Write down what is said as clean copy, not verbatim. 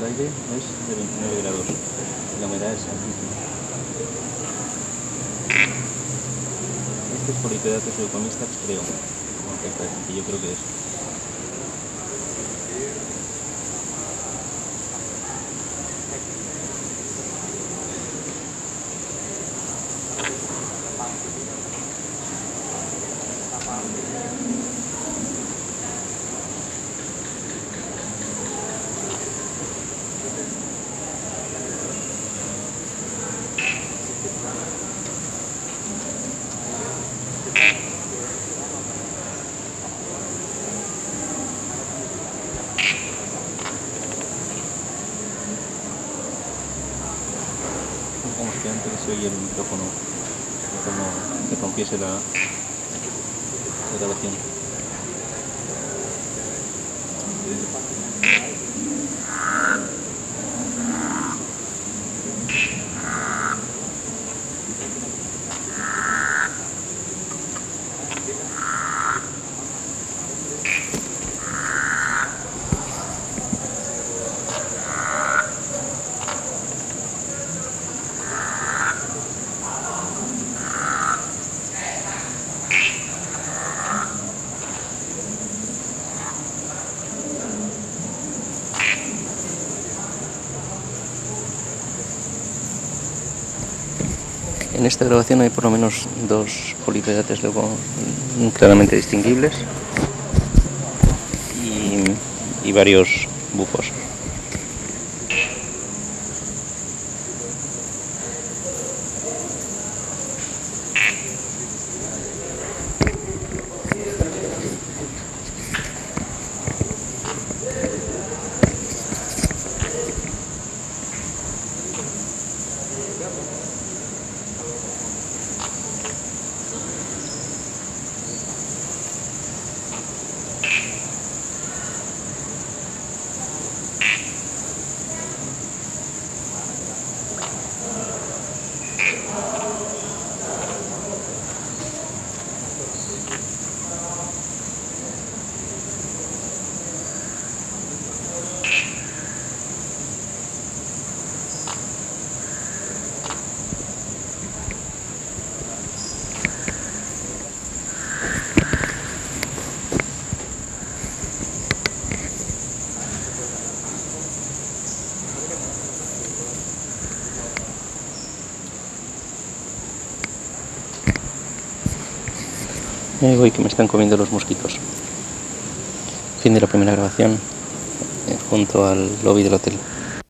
aire es de 29 grados y la humedad es altísima. Este es Polypedatus leucomistax, creo, que yo creo que es. Como que antes se oye el micrófono como que rompiese la grabación. En esta grabación hay por lo menos dos Polypedates claramente distinguibles y varios bufos. Ahí voy, que me están comiendo los mosquitos. Fin de la primera grabación junto al lobby del hotel.